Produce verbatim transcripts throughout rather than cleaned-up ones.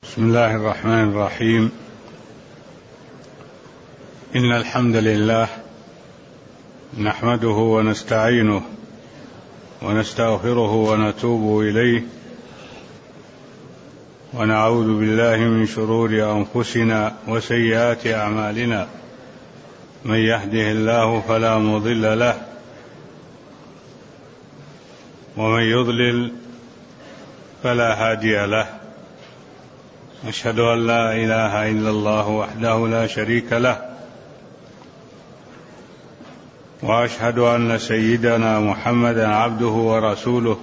بسم الله الرحمن الرحيم. إن الحمد لله نحمده ونستعينه ونستغفره ونتوب إليه، ونعوذ بالله من شرور أنفسنا وسيئات أعمالنا. من يهده الله فلا مضل له، ومن يضلل فلا هادي له. أشهد أن لا إله إلا الله وحده لا شريك له، وأشهد أن سيدنا محمدا عبده ورسوله،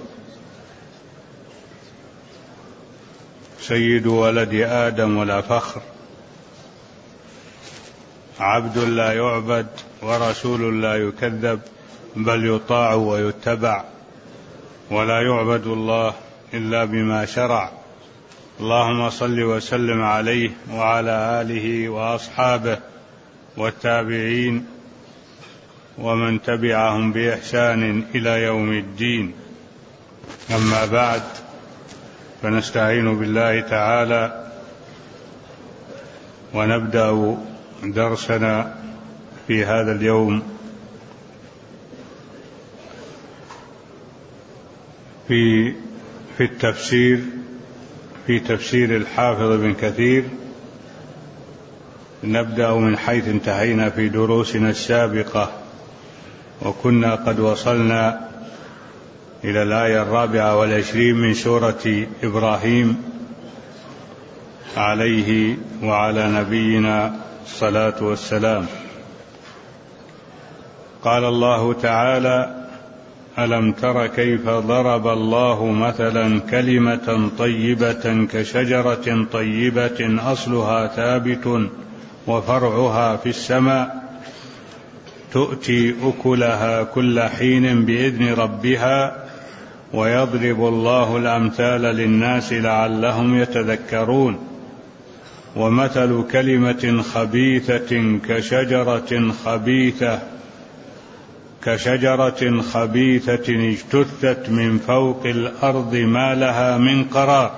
سيد ولد آدم ولا فخر، عبد لا يعبد ورسول لا يكذب، بل يطاع ويتبع، ولا يعبد الله إلا بما شرع. اللهم صل وسلم عليه وعلى آله وأصحابه والتابعين ومن تبعهم بإحسان إلى يوم الدين. أما بعد، فنستعين بالله تعالى ونبدأ درسنا في هذا اليوم في في التفسير في تفسير الحافظ ابن كثير. نبدأ من حيث انتهينا في دروسنا السابقة، وكنا قد وصلنا إلى الآية الرابعة والعشرين من سورة إبراهيم عليه وعلى نبينا الصلاة والسلام. قال الله تعالى: ألم تر كيف ضرب الله مثلا كلمة طيبة كشجرة طيبة أصلها ثابت وفرعها في السماء تؤتي أكلها كل حين بإذن ربها ويضرب الله الأمثال للناس لعلهم يتذكرون. ومثل كلمة خبيثة كشجرة خبيثة كشجرة خبيثة اجتثت من فوق الأرض ما لها من قرار.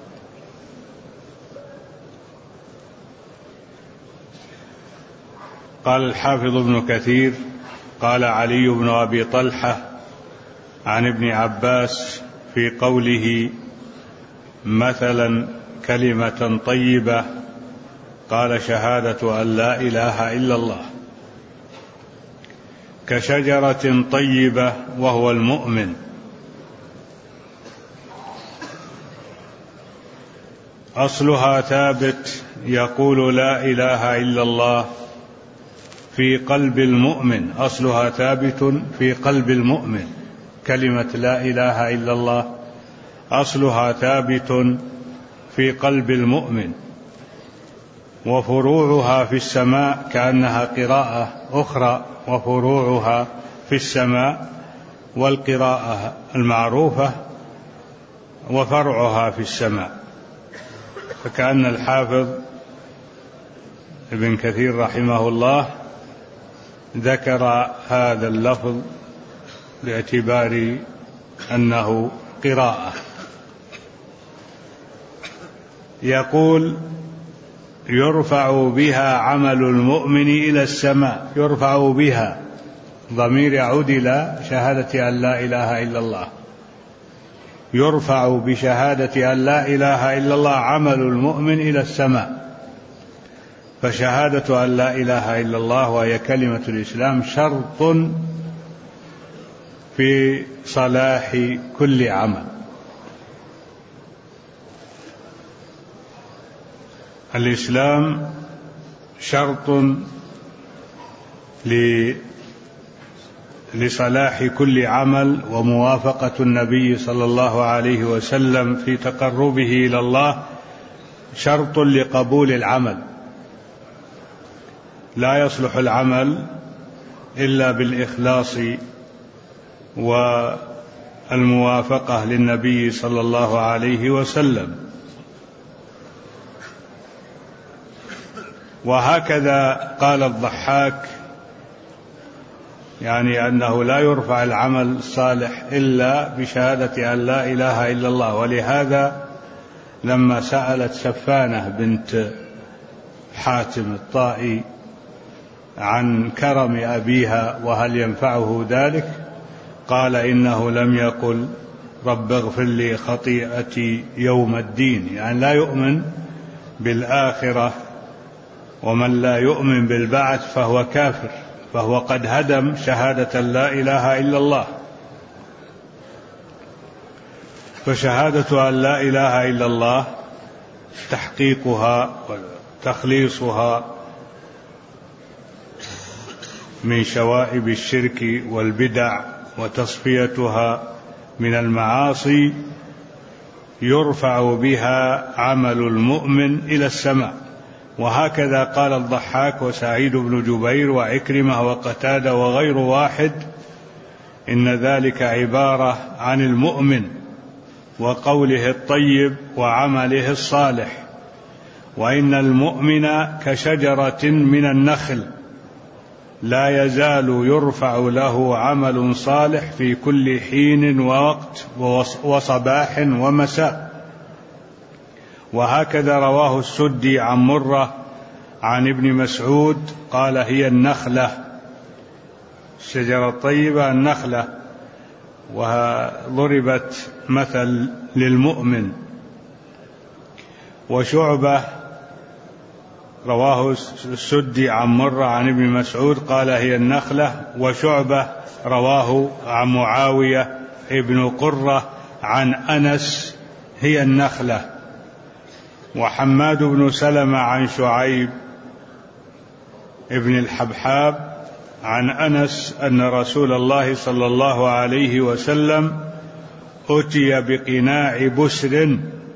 قال الحافظ ابن كثير: قال علي بن أبي طلحة عن ابن عباس في قوله مثلا كلمة طيبة، قال: شهادة أن لا إله إلا الله، كشجرة طيبة وهو المؤمن، أصلها ثابت يقول لا إله إلا الله في قلب المؤمن، أصلها ثابت في قلب المؤمن. كلمة لا إله إلا الله أصلها ثابت في قلب المؤمن، وفروعها في السماء، كأنها قراءة أخرى، وفروعها في السماء، والقراءة المعروفة وفرعها في السماء. فكأن الحافظ ابن كثير رحمه الله ذكر هذا اللفظ باعتبار أنه قراءة. يقول: يرفع بها عمل المؤمن إلى السماء. يرفع بها ضمير يعود إلى شهادة أن لا إله إلا الله. يرفع بشهادة أن لا إله إلا الله عمل المؤمن إلى السماء. فشهادة أن لا إله إلا الله وهي كلمة الإسلام شرط في صلاح كل عمل. الإسلام شرط لصلاح كل عمل، وموافقة النبي صلى الله عليه وسلم في تقربه إلى الله شرط لقبول العمل. لا يصلح العمل إلا بالإخلاص والموافقة للنبي صلى الله عليه وسلم. وهكذا قال الضحاك، يعني أنه لا يرفع العمل الصالح إلا بشهادة أن لا إله إلا الله. ولهذا لما سألت سفانة بنت حاتم الطائي عن كرم أبيها وهل ينفعه ذلك، قال إنه لم يقل رب اغفر لي خطيئتي يوم الدين، يعني لا يؤمن بالآخرة، ومن لا يؤمن بالبعث فهو كافر، فهو قد هدم شهادة لا إله إلا الله. فشهادة أن لا إله إلا الله تحقيقها وتخليصها من شوائب الشرك والبدع وتصفيتها من المعاصي يرفع بها عمل المؤمن إلى السماء. وهكذا قال الضحاك وسعيد بن جبير وعكرمة وقتادة وغير واحد إن ذلك عبارة عن المؤمن وقوله الطيب وعمله الصالح، وإن المؤمن كشجرة من النخل لا يزال يرفع له عمل صالح في كل حين ووقت وصباح ومساء. وهكذا رواه السدي عن مرة عن ابن مسعود قال هي النخلة، الشجرة الطيبة النخلة، وضربت مثل للمؤمن. وشعبة رواه السدي عن مرة عن ابن مسعود قال هي النخلة، وشعبة رواه عن معاوية ابن قرة عن أنس هي النخلة. وحماد بن سلمة عن شعيب ابن الحبحاب عن أنس أن رسول الله صلى الله عليه وسلم أتي بقناع بسر،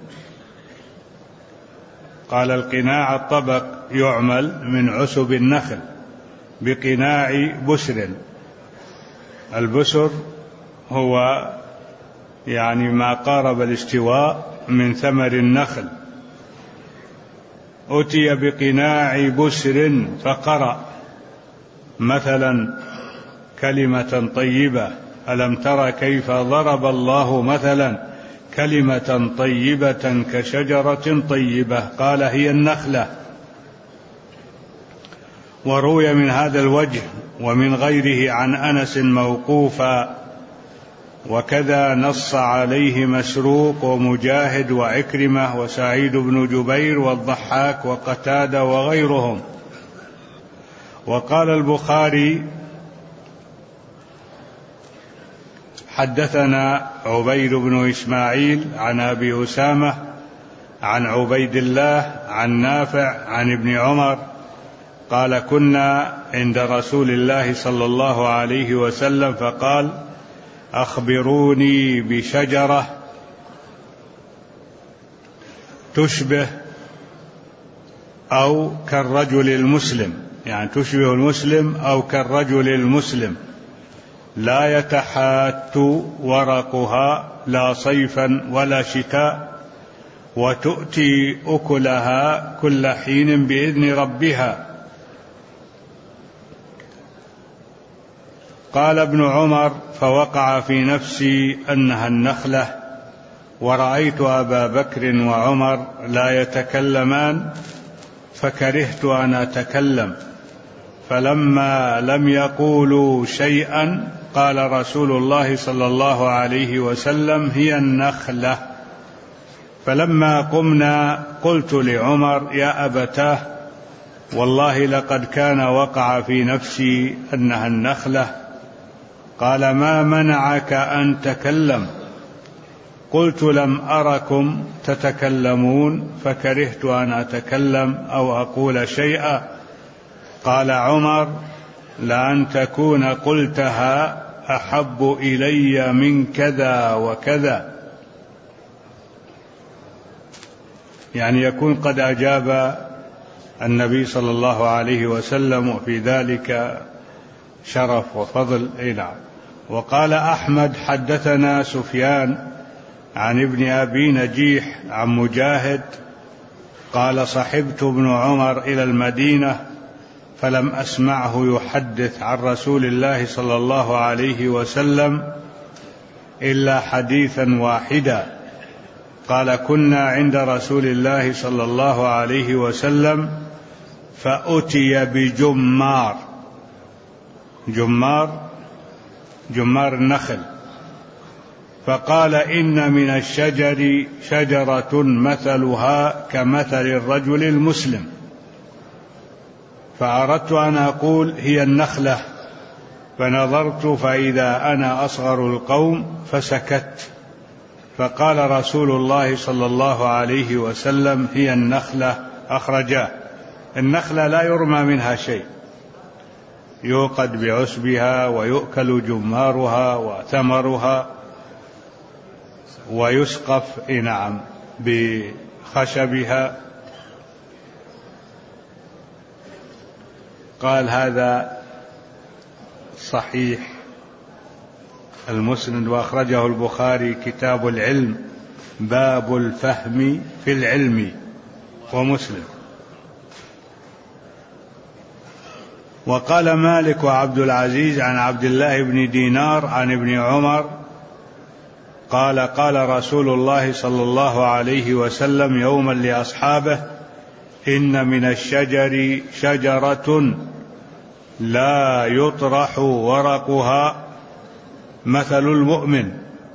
قال القناع الطبق يعمل من عسب النخل، بقناع بسر. البسر هو يعني ما قارب الاستواء من ثمر النخل. أتي بقناع بسر فقرأ مثلا كلمة طيبة ألم تر كيف ضرب الله مثلا كلمة طيبة كشجرة طيبة قال هي النخلة. وروي من هذا الوجه ومن غيره عن أنس موقوفا، وكذا نص عليه مسروق ومجاهد وعكرمة وسعيد بن جبير والضحاك وقتادة وغيرهم. وقال البخاري حدثنا عبيد بن إسماعيل عن أبي أسامة عن عبيد الله عن نافع عن ابن عمر قال كنا عند رسول الله صلى الله عليه وسلم فقال أخبروني بشجرة تشبه أو كالرجل المسلم، يعني تشبه المسلم أو كالرجل المسلم لا يتحات ورقها لا صيفا ولا شتاء، وتؤتي أكلها كل حين بإذن ربها. قال ابن عمر فوقع في نفسي أنها النخلة، ورأيت أبا بكر وعمر لا يتكلمان فكرهت أن أتكلم، فلما لم يقولوا شيئا قال رسول الله صلى الله عليه وسلم هي النخلة. فلما قمنا قلت لعمر يا أبتاه والله لقد كان وقع في نفسي أنها النخلة. قال ما منعك أن تكلم؟ قلت لم أركم تتكلمون فكرهت أن أتكلم أو أقول شيئا. قال عمر لأن تكون قلتها أحب إلي من كذا وكذا، يعني يكون قد أجاب النبي صلى الله عليه وسلم وفي ذلك شرف وفضل. نعم. وقال أحمد حدثنا سفيان عن ابن أبي نجيح عن مجاهد قال صحبت ابن عمر إلى المدينة فلم أسمعه يحدث عن رسول الله صلى الله عليه وسلم إلا حديثا واحدا، قال كنا عند رسول الله صلى الله عليه وسلم فأتي بجمار، جمار جمار النخل، فقال إن من الشجر شجرة مثلها كمثل الرجل المسلم، فأردت أن أقول هي النخلة، فنظرت فإذا أنا أصغر القوم فسكت، فقال رسول الله صلى الله عليه وسلم هي النخلة، أخرجاه. النخلة لا يرمى منها شيء، يوقد بعسبها ويؤكل جمارها وثمرها ويسقف نعم بخشبها. قال هذا صحيح المسند، وأخرجه البخاري كتاب العلم باب الفهم في العلم، ومسلم. وقال مالك وعبد العزيز عن عبد الله بن دينار عن ابن عمر قال قال رسول الله صلى الله عليه وسلم يوما لأصحابه إن من الشجر شجرة لا يطرح ورقها مثل المؤمن.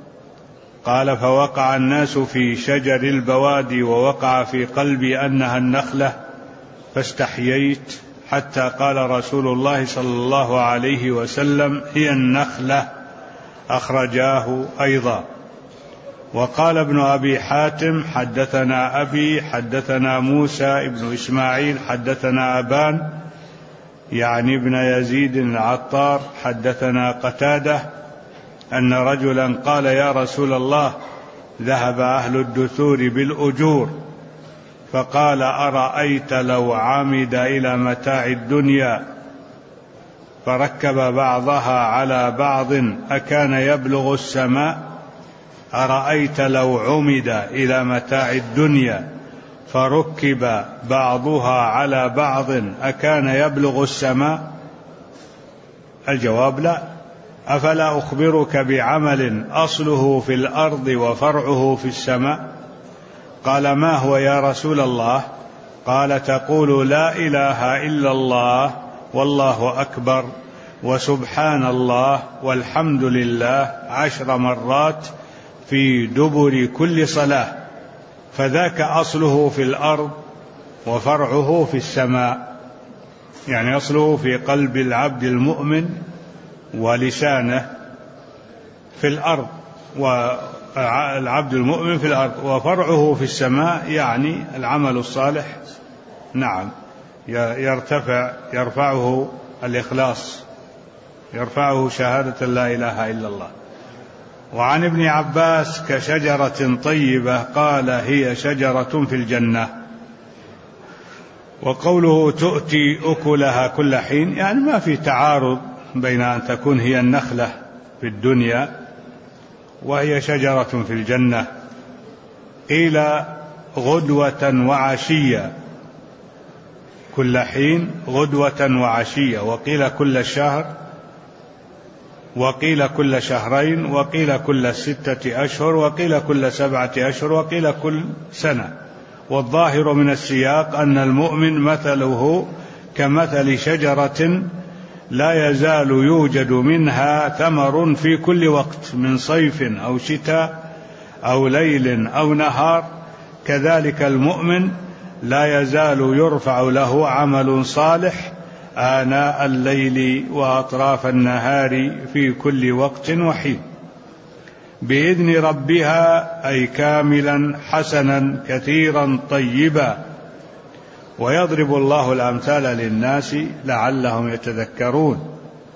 قال فوقع الناس في شجر البوادي ووقع في قلبي أنها النخلة فاستحييت، حتى قال رسول الله صلى الله عليه وسلم هي النخلة، أخرجاه أيضا. وقال ابن أبي حاتم حدثنا أبي حدثنا موسى ابن إسماعيل حدثنا أبان يعني ابن يزيد العطار حدثنا قتادة أن رجلا قال يا رسول الله ذهب أهل الدثور بالأجور، فقال أرأيت لو عمد إلى متاع الدنيا فركب بعضها على بعض أكان يبلغ السماء؟ أرأيت لو عمد إلى متاع الدنيا فركب بعضها على بعض أكان يبلغ السماء؟ الجواب لا. أفلا أخبرك بعمل أصله في الأرض وفرعه في السماء؟ قال ما هو يا رسول الله؟ قال تقول لا إله إلا الله والله أكبر وسبحان الله والحمد لله عشر مرات في دبر كل صلاة، فذاك أصله في الأرض وفرعه في السماء، يعني أصله في قلب العبد المؤمن ولسانه في الأرض، والعبد المؤمن في الأرض، وفرعه في السماء يعني العمل الصالح. نعم يرتفع يرفعه الإخلاص، يرفعه شهادة لا إله إلا الله. وعن ابن عباس كشجرة طيبة قال هي شجرة في الجنة. وقوله تؤتي أكلها كل حين يعني ما في تعارض بين أن تكون هي النخلة في الدنيا وهي شجرة في الجنة. قيل غدوة وعشية، كل حين غدوة وعشية، وقيل كل شهر، وقيل كل شهرين، وقيل كل ستة أشهر، وقيل كل سبعة أشهر، وقيل كل سنة. والظاهر من السياق أن المؤمن مثله كمثل شجرة لا يزال يوجد منها ثمر في كل وقت من صيف أو شتاء أو ليل أو نهار، كذلك المؤمن لا يزال يرفع له عمل صالح آناء الليل وأطراف النهار في كل وقت وحين بإذن ربها، أي كاملا حسنا كثيرا طيبا. ويضرب الله الأمثال للناس لعلهم يتذكرون.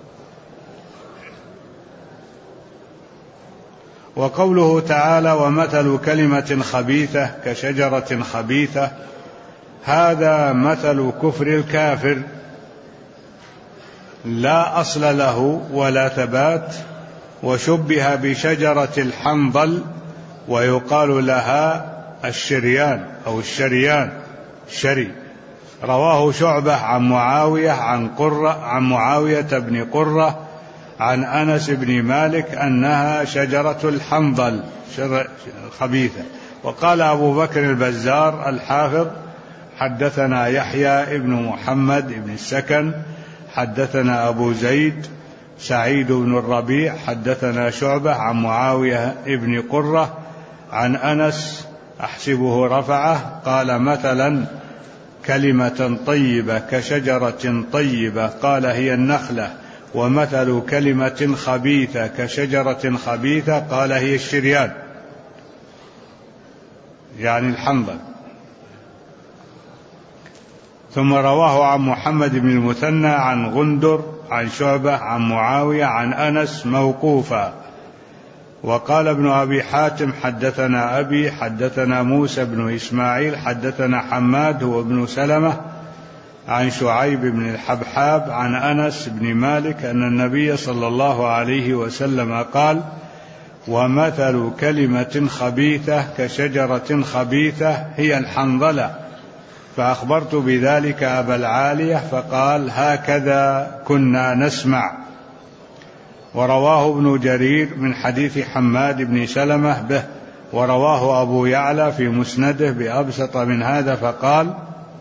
وقوله تعالى ومثل كلمة خبيثة كشجرة خبيثة، هذا مثل كفر الكافر لا أصل له ولا ثبات، وشبه بشجرة الحنظل ويقال لها الشريان أو الشريان شري. رواه شعبة عن معاوية عن قرة عن معاوية بن قرة عن أنس بن مالك أنها شجرة الحنظل خبيثة. وقال أبو بكر البزار الحافظ: حدثنا يحيى ابن محمد ابن السكن حدثنا أبو زيد سعيد بن الربيع حدثنا شعبة عن معاوية ابن قرة عن أنس أحسبه رفعه قال: مثلا كلمة طيبة كشجرة طيبة قال هي النخلة، ومثل كلمة خبيثة كشجرة خبيثة قال هي الشريان، يعني الحنظل. ثم رواه عن محمد بن المثنى عن غندر عن شعبة عن معاوية عن أنس موقوفا. وقال ابن أبي حاتم: حدثنا أبي حدثنا موسى بن إسماعيل حدثنا حماد هو ابن سلمة عن شعيب بن الحبحاب عن أنس بن مالك أن النبي صلى الله عليه وسلم قال: ومثل كلمة خبيثة كشجرة خبيثة هي الحنظلة، فأخبرت بذلك أبا العالية فقال: هكذا كنا نسمع. ورواه ابن جرير من حديث حماد بن سلمة به، ورواه أبو يعلى في مسنده بأبسط من هذا فقال: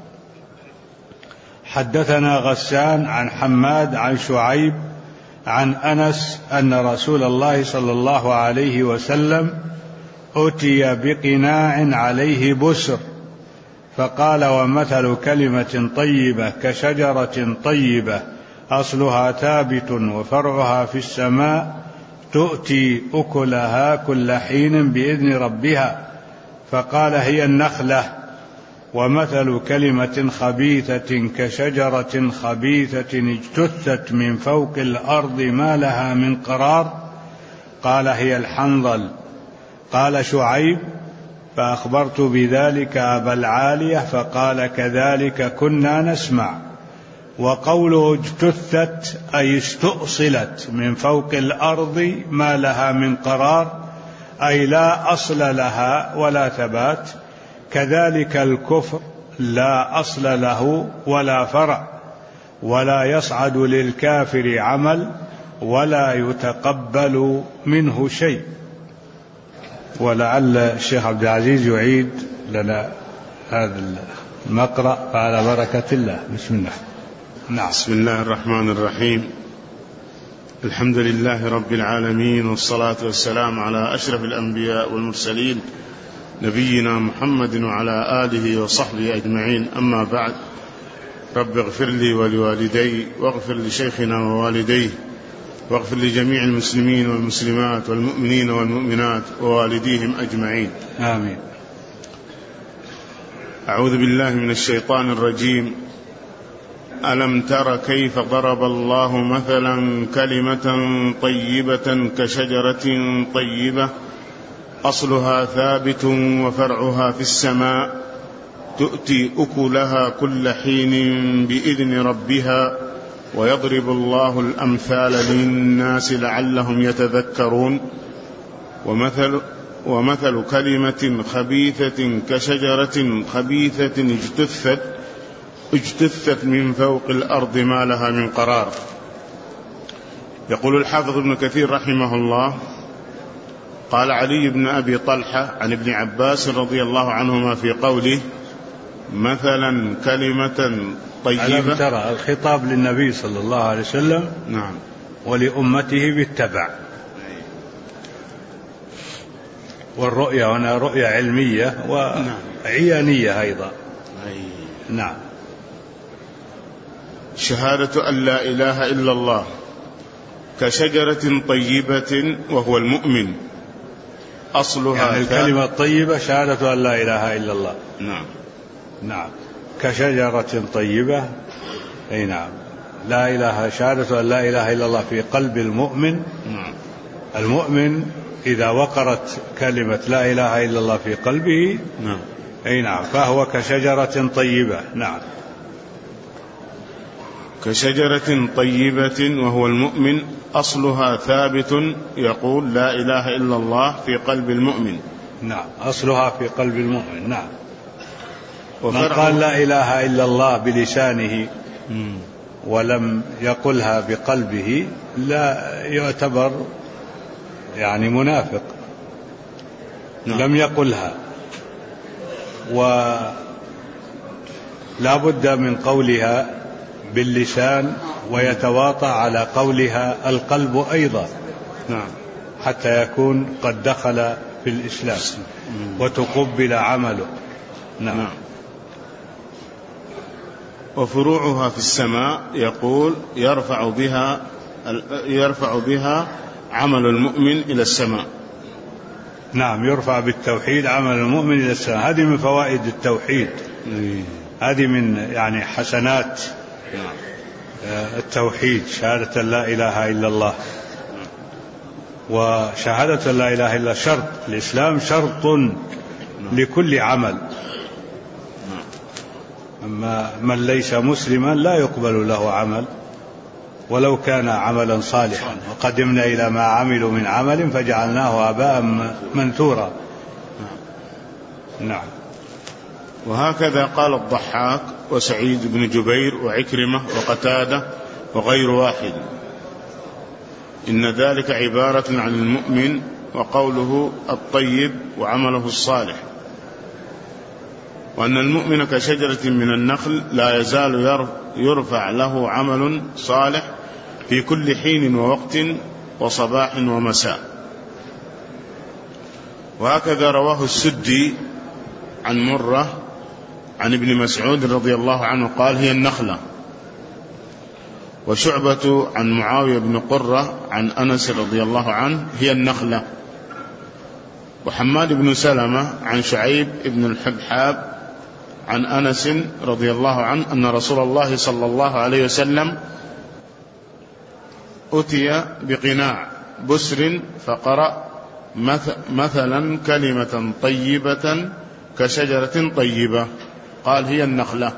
حدثنا غسان عن حماد عن شعيب عن أنس أن رسول الله صلى الله عليه وسلم أتي بقناع عليه بسر فقال: ومثل كلمة طيبة كشجرة طيبة أصلها ثابت وفرعها في السماء تؤتي أكلها كل حين بإذن ربها، فقال: هي النخلة. ومثل كلمة خبيثة كشجرة خبيثة اجتثت من فوق الأرض ما لها من قرار، قال: هي الحنظل. قال شعيب: فأخبرت بذلك أبا العالية فقال: كذلك كنا نسمع. وقوله اجتثت أي استؤصلت من فوق الأرض ما لها من قرار، أي لا أصل لها ولا ثبات. كذلك الكفر لا أصل له ولا فرع، ولا يصعد للكافر عمل ولا يتقبل منه شيء. ولعل الشيخ عبد العزيز يعيد لنا هذا المقرأ فعلى بركة الله. بسم الله. نعم. بسم الله الرحمن الرحيم. الحمد لله رب العالمين، والصلاة والسلام على أشرف الأنبياء والمرسلين نبينا محمد وعلى آله وصحبه أجمعين. أما بعد، رب اغفر لي ولوالدي واغفر لشيخنا ووالديه واغفر لجميع المسلمين والمسلمات والمؤمنين والمؤمنات ووالديهم أجمعين، آمين. أعوذ بالله من الشيطان الرجيم. ألم تر كيف ضرب الله مثلا كلمة طيبة كشجرة طيبة أصلها ثابت وفرعها في السماء تؤتي أكلها كل حين بإذن ربها ويضرب الله الأمثال للناس لعلهم يتذكرون. ومثل, ومثل كلمة خبيثة كشجرة خبيثة اجتثت اجتثت من فوق الأرض ما لها من قرار. يقول الحافظ ابن كثير رحمه الله: قال علي بن أبي طلحة عن ابن عباس رضي الله عنهما في قوله: مثلا كلمة طيبة. ألم ترى الخطاب للنبي صلى الله عليه وسلم، نعم، ولأمته بالتبع. والرؤية هنا رؤية علمية وعيانية أيضا. نعم. شهادة أن لا إله إلا الله كشجرة طيبة وهو المؤمن أصلها يعني الكلمة الطيبة شهادة أن لا إله إلا الله. نعم نعم. كشجرة طيبة، أي نعم، لا إله شهادة أن لا إله إلا الله في قلب المؤمن. نعم. المؤمن إذا وقرت كلمة لا إله إلا الله في قلبه، نعم، أي نعم، فهو كشجرة طيبة. نعم. كشجرة طيبة وهو المؤمن أصلها ثابت، يقول لا إله إلا الله في قلب المؤمن. نعم، أصلها في قلب المؤمن. نعم. من قال لا إله إلا الله بلسانه ولم يقلها بقلبه لا يعتبر يعني منافق. نعم. لم يقلها ولا بد من قولها باللسان ويتواطى على قولها القلب أيضا، نعم، حتى يكون قد دخل في الإسلام وتقبل عمله. نعم. نعم. وفروعها في السماء يقول يرفع بها يرفع بها عمل المؤمن إلى السماء. نعم، يرفع بالتوحيد عمل المؤمن إلى السماء. هذه من فوائد التوحيد، هذه من يعني حسنات التوحيد، شهادة لا إله إلا الله. وشهادة لا إله إلا الله شرط، الإسلام شرط لكل عمل، أما من ليس مسلما لا يقبل له عمل ولو كان عملا صالحا، وقدمنا إلى ما عملوا من عمل فجعلناه هباء منثورا. نعم. وهكذا قال الضحاك وسعيد بن جبير وعكرمة وقتادة وغير واحد، إن ذلك عبارة عن المؤمن وقوله الطيب وعمله الصالح، وأن المؤمن كشجرة من النخل لا يزال يرفع له عمل صالح في كل حين ووقت وصباح ومساء. وهكذا رواه السدي عن مرة عن ابن مسعود رضي الله عنه قال هي النخلة. وشعبة عن معاوية بن قرة عن أنس رضي الله عنه هي النخلة. وحماد بن سلمة عن شعيب بن الحبحاب عن أنس رضي الله عنه أن رسول الله صلى الله عليه وسلم أتي بقناع بسر فقرأ مثلا كلمة طيبة كشجرة طيبة، قال هي النخلة.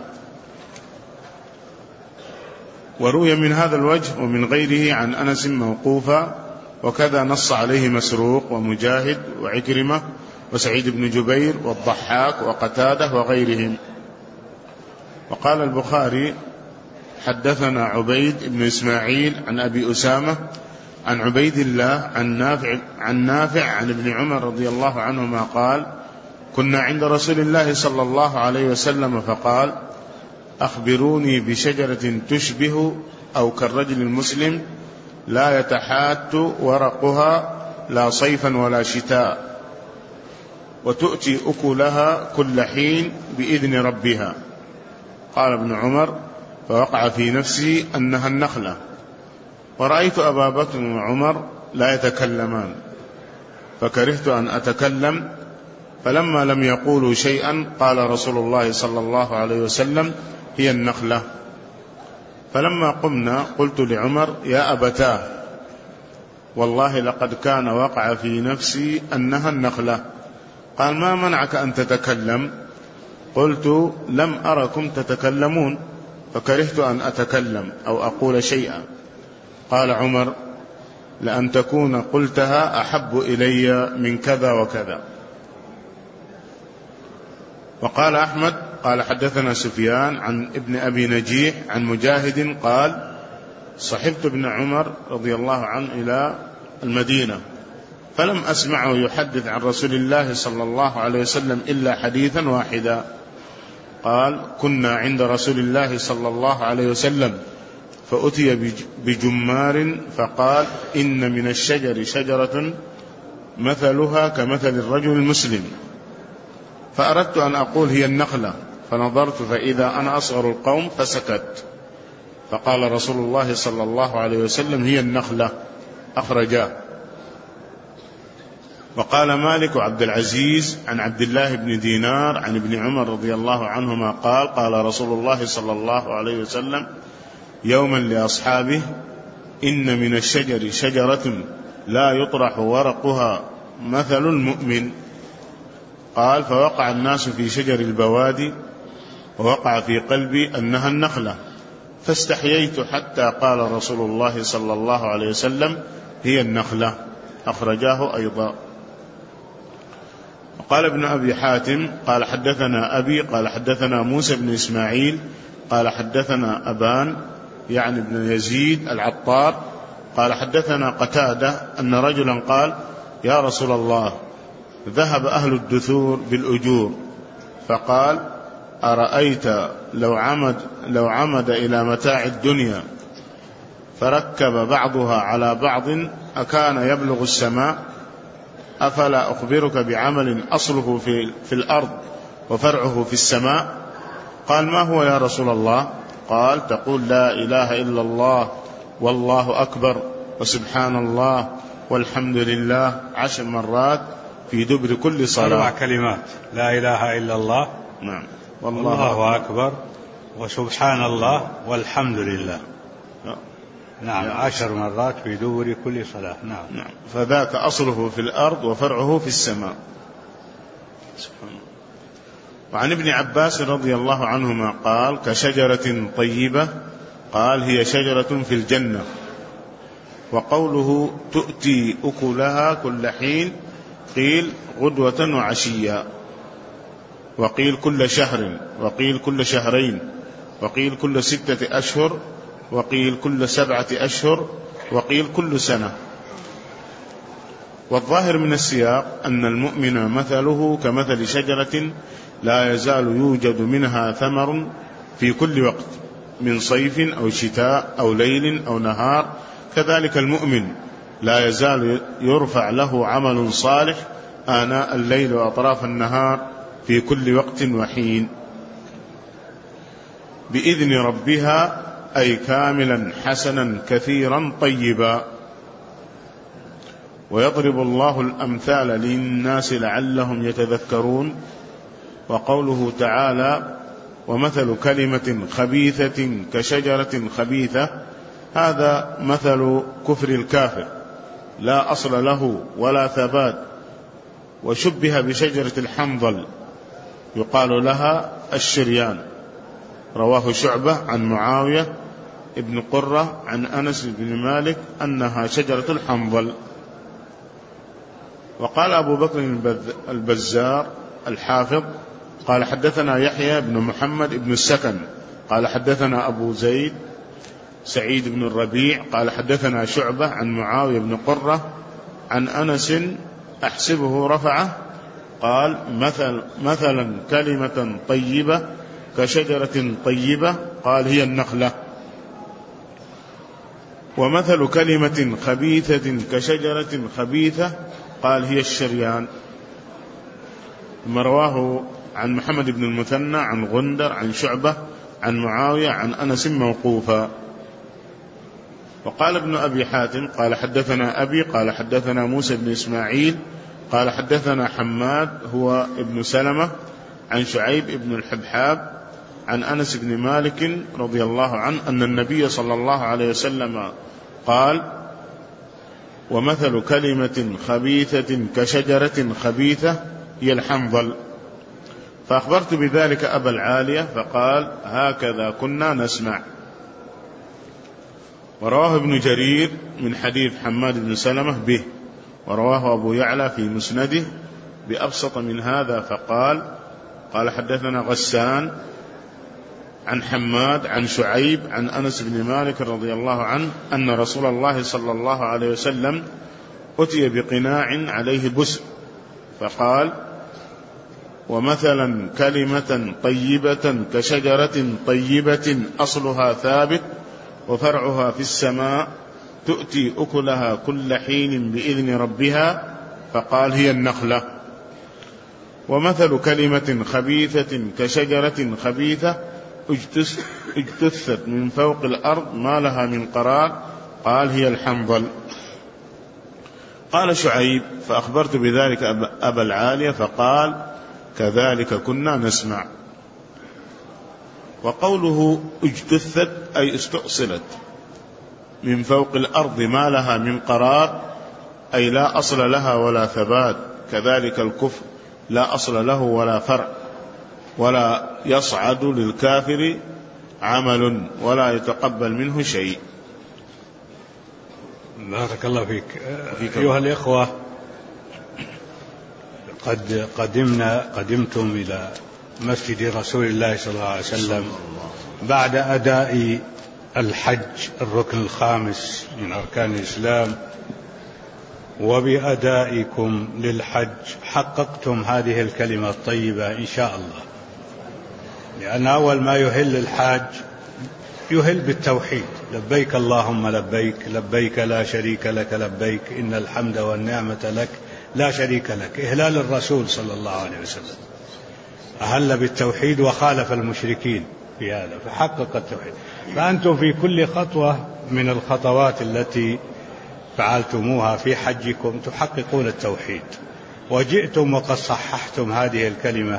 وروي من هذا الوجه ومن غيره عن أنس موقوفا، وكذا نص عليه مسروق ومجاهد وعكرمة وسعيد بن جبير والضحاك وقتادة وغيرهم. وقال البخاري حدثنا عبيد بن إسماعيل عن أبي أسامة عن عبيد الله عن نافع عن نافع عن ابن عمر رضي الله عنهما قال كنا عند رسول الله صلى الله عليه وسلم فقال أخبروني بشجرة تشبه أو كالرجل المسلم لا يتحات ورقها لا صيفا ولا شتاء، وتؤتي أكلها كل حين بإذن ربها. قال ابن عمر فوقع في نفسي أنها النخلة، ورأيت أبا بكر وعمر لا يتكلمان فكرهت أن أتكلم، فلما لم يقولوا شيئا قال رسول الله صلى الله عليه وسلم هي النخلة. فلما قمنا قلت لعمر يا أبتاه والله لقد كان وقع في نفسي أنها النخلة. قال ما منعك أن تتكلم؟ قلت لم أركم تتكلمون فكرهت أن أتكلم أو أقول شيئا. قال عمر لأن تكون قلتها أحب إلي من كذا وكذا. وقال أحمد قال حدثنا سفيان عن ابن أبي نجيح عن مجاهد قال صحبت ابن عمر رضي الله عنه إلى المدينة فلم أسمعه يحدث عن رسول الله صلى الله عليه وسلم إلا حديثا واحدا. قال كنا عند رسول الله صلى الله عليه وسلم فأتي بجمار فقال إن من الشجر شجرة مثلها كمثل الرجل المسلم، فأردت أن أقول هي النخلة فنظرت فإذا أنا أصغر القوم فسكت، فقال رسول الله صلى الله عليه وسلم هي النخلة، أخرجاه. وقال مالك وعبد العزيز عن عبد الله بن دينار عن ابن عمر رضي الله عنهما قال قال رسول الله صلى الله عليه وسلم يوما لأصحابه إن من الشجر شجرة لا يطرح ورقها مثل المؤمن. قال فوقع الناس في شجر البوادي ووقع في قلبي أنها النخلة، فاستحييت حتى قال رسول الله صلى الله عليه وسلم هي النخلة، أخرجاه أيضا. وقال ابن أبي حاتم قال حدثنا أبي قال حدثنا موسى بن إسماعيل قال حدثنا أبان يعني ابن يزيد العطار قال حدثنا قتادة أن رجلا قال يا رسول الله ذهب أهل الدثور بالأجور فقال: أرأيت لو عمد, لو عمد إلى متاع الدنيا فركب بعضها على بعض أكان يبلغ السماء؟ أفلا أخبرك بعمل أصله في, في الأرض وفرعه في السماء؟ قال: ما هو يا رسول الله؟ قال: تقول لا إله إلا الله والله أكبر وسبحان الله والحمد لله عشر مرات في دبر كل صلاة. أربع كلمات: لا إله إلا الله، نعم، والله, والله أكبر وسبحان الله والحمد لله. نعم، عشر مرات في دبر كل صلاة. نعم. نعم. فذاك أصله في الأرض وفرعه في السماء. سبحان الله. وعن ابن عباس رضي الله عنهما قال: كشجرة طيبة، قال: هي شجرة في الجنة. وقوله تؤتي أكلها كل حين، قيل غدوة وعشيا، وقيل كل شهر، وقيل كل شهرين، وقيل كل ستة أشهر، وقيل كل سبعة أشهر، وقيل كل سنة. والظاهر من السياق أن المؤمن مثله كمثل شجرة لا يزال يوجد منها ثمر في كل وقت، من صيف أو شتاء أو ليل أو نهار. كذلك المؤمن لا يزال يرفع له عمل صالح آناء الليل وأطراف النهار في كل وقت وحين، بإذن ربها، أي كاملا حسنا كثيرا طيبا. ويضرب الله الأمثال للناس لعلهم يتذكرون. وقوله تعالى: ومثل كلمة خبيثة كشجرة خبيثة، هذا مثل كفر الكافر لا أصل له ولا ثبات، وشبه بشجرة الحنظل يقال لها الشريان. رواه شعبة عن معاوية ابن قرة عن أنس بن مالك أنها شجرة الحنظل. وقال أبو بكر البزار الحافظ قال: حدثنا يحيى بن محمد بن السكن قال: حدثنا أبو زيد سعيد بن الربيع قال: حدثنا شعبة عن معاوية بن قرة عن أنس أحسبه رفعه قال: مثل مثلا كلمة طيبة كشجرة طيبة، قال: هي النخلة. ومثل كلمة خبيثة كشجرة خبيثة، قال: هي الشريان. ثم رواه عن محمد بن المثنى عن غندر عن شعبة عن معاوية عن أنس موقوفا. وقال ابن أبي حاتم قال: حدثنا أبي قال: حدثنا موسى بن إسماعيل قال: حدثنا حماد هو ابن سلمة عن شعيب بن الحبحاب عن أنس بن مالك رضي الله عنه أن النبي صلى الله عليه وسلم قال: ومثل كلمة خبيثة كشجرة خبيثة هي الحنظل. فأخبرت بذلك أبا العالية فقال: هكذا كنا نسمع. ورواه ابن جرير من حديث حماد بن سلمة به، ورواه أبو يعلى في مسنده بأبسط من هذا فقال: قال: حدثنا غسان عن حماد عن شعيب عن أنس بن مالك رضي الله عنه أن رسول الله صلى الله عليه وسلم أتي بقناع عليه بسر فقال: ومثلا كلمة طيبة كشجرة طيبة أصلها ثابت وفرعها في السماء تؤتي أكلها كل حين بإذن ربها، فقال: هي النخلة. ومثل كلمة خبيثة كشجرة خبيثة اجتثت من فوق الأرض ما لها من قرار، قال: هي الحنظل. قال شعيب: فأخبرت بذلك أبا العالية فقال: كذلك كنا نسمع. وقوله اجتثت أي استؤصلت من فوق الأرض ما لها من قرار، أي لا أصل لها ولا ثبات. كذلك الكفر لا أصل له ولا فرع، ولا يصعد للكافر عمل ولا يتقبل منه شيء. بارك الله فيك. أيها الإخوة، قد قدمنا قدمتم إلى مسجد رسول الله صلى الله عليه وسلم بعد أداء الحج الركن الخامس من أركان الإسلام، وبأدائكم للحج حققتم هذه الكلمة الطيبة إن شاء الله. لأن أول ما يهل الحاج يهل بالتوحيد: لبيك اللهم لبيك، لبيك لا شريك لك لبيك، إن الحمد والنعمة لك لا شريك لك. إهلال الرسول صلى الله عليه وسلم أهل بالتوحيد وخالف المشركين في هذا فحقق التوحيد. فأنتم في كل خطوة من الخطوات التي فعلتموها في حجكم تحققون التوحيد، وجئتم وقد صححتم هذه الكلمة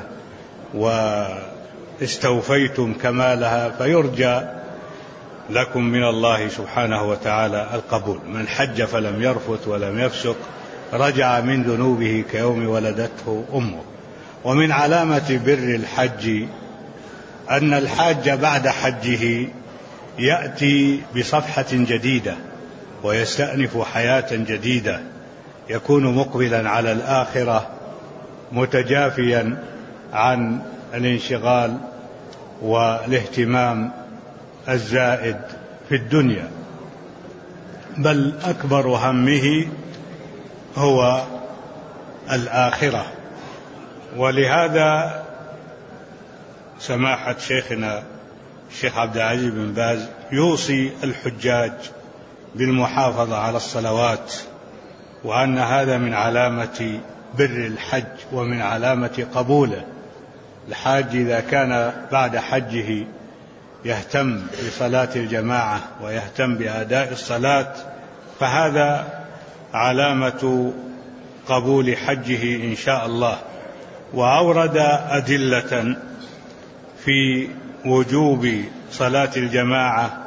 واستوفيتم كمالها، فيرجى لكم من الله سبحانه وتعالى القبول. من حج فلم يرفث ولم يفسق رجع من ذنوبه كيوم ولدته أمه. ومن علامة بر الحج أن الحاج بعد حجه يأتي بصفحة جديدة ويستأنف حياة جديدة، يكون مقبلا على الآخرة متجافيا عن الانشغال والاهتمام الزائد في الدنيا، بل أكبر همه هو الآخرة. ولهذا سماحة شيخنا الشيخ عبد العزيز بن باز يوصي الحجاج بالمحافظة على الصلوات، وأن هذا من علامة بر الحج ومن علامة قبوله. الحاج إذا كان بعد حجه يهتم بصلاة الجماعة ويهتم بأداء الصلاة فهذا علامة قبول حجه إن شاء الله. وأورد أدلة في وجوب صلاة الجماعة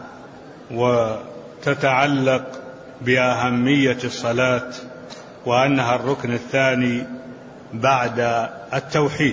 وتتعلق بأهمية الصلاة وأنها الركن الثاني بعد التوحيد.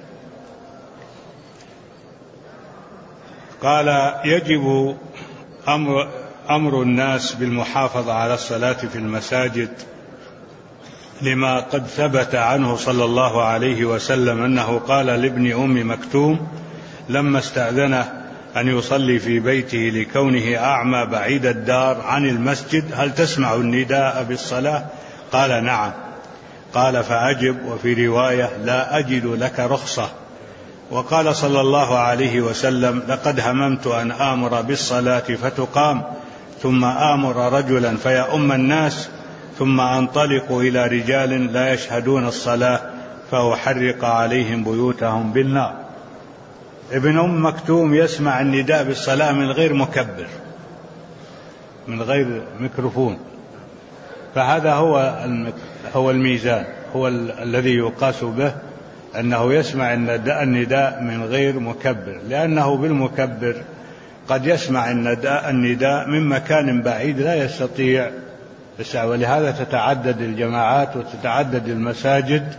قال: يجب أمر, أمر الناس بالمحافظة على الصلاة في المساجد لما قد ثبت عنه صلى الله عليه وسلم أنه قال لابن أم مكتوم لما استأذنه أن يصلي في بيته لكونه أعمى بعيد الدار عن المسجد: هل تسمع النداء بالصلاة؟ قال: نعم. قال: فأجب. وفي رواية: لا أجد لك رخصة. وقال صلى الله عليه وسلم: لقد هممت أن آمر بالصلاة فتقام، ثم آمر رجلا فيؤم الناس، ثم أنطلق إلى رجال لا يشهدون الصلاة فأحرق عليهم بيوتهم بالنار. ابن أم مكتوم يسمع النداء بالصلاة من غير مكبر، من غير ميكروفون، فهذا هو هو الميزان، هو الذي يقاس به أنه يسمع النداء من غير مكبر، لأنه بالمكبر قد يسمع النداء النداء من مكان بعيد لا يستطيع السعي. ولهذا تتعدد الجماعات وتتعدد المساجد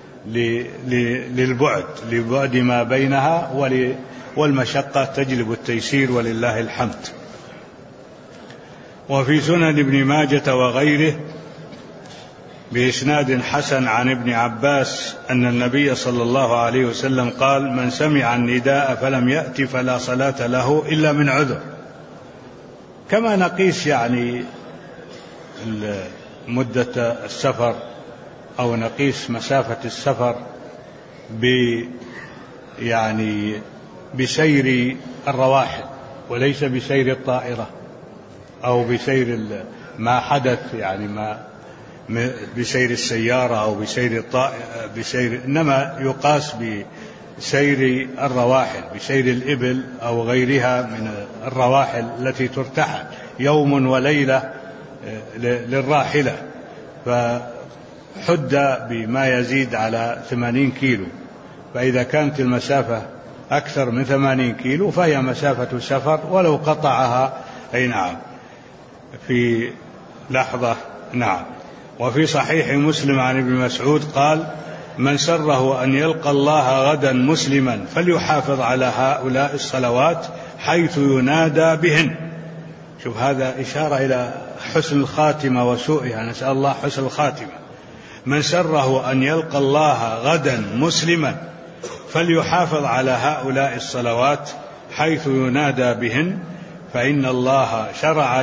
للبعد لبعد ما بينها، والمشقة تجلب التيسير ولله الحمد. وفي سنن ابن ماجة وغيره بإسناد حسن عن ابن عباس أن النبي صلى الله عليه وسلم قال: من سمع النداء فلم يأت فلا صلاة له إلا من عذر. كما نقيس يعني مدة السفر أو نقيس مسافة السفر ب يعني بسير الرواحل وليس بسير الطائرة أو بسير ما حدث، يعني ما بسير السيارة أو بسير الطائرة بسير، إنما يقاس بسير الرواحل، بسير الإبل أو غيرها من الرواحل التي ترتحل يوم وليلة للراحلة، فحد بما يزيد على ثمانين كيلو. فإذا كانت المسافة أكثر من ثمانين كيلو فهي مسافة سفر ولو قطعها أي نعم في لحظة. نعم. وفي صحيح مسلم عن ابن مسعود قال: من سره أن يلقى الله غدا مسلما فليحافظ على هؤلاء الصلوات حيث ينادى بهن. شوف، هذا إشارة إلى حسن الخاتمة وسوءها، نسأل الله حسن الخاتمة. من سره أن يلقى الله غدا مسلما فليحافظ على هؤلاء الصلوات حيث ينادى بهن، فإن الله شرع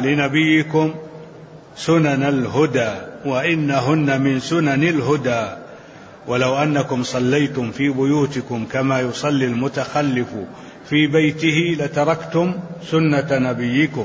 لنبيكم سنن الهدى وإنهن من سنن الهدى ولو أنكم صليتم في بيوتكم كما يصلي المتخلف في بيته لتركتم سنة نبيكم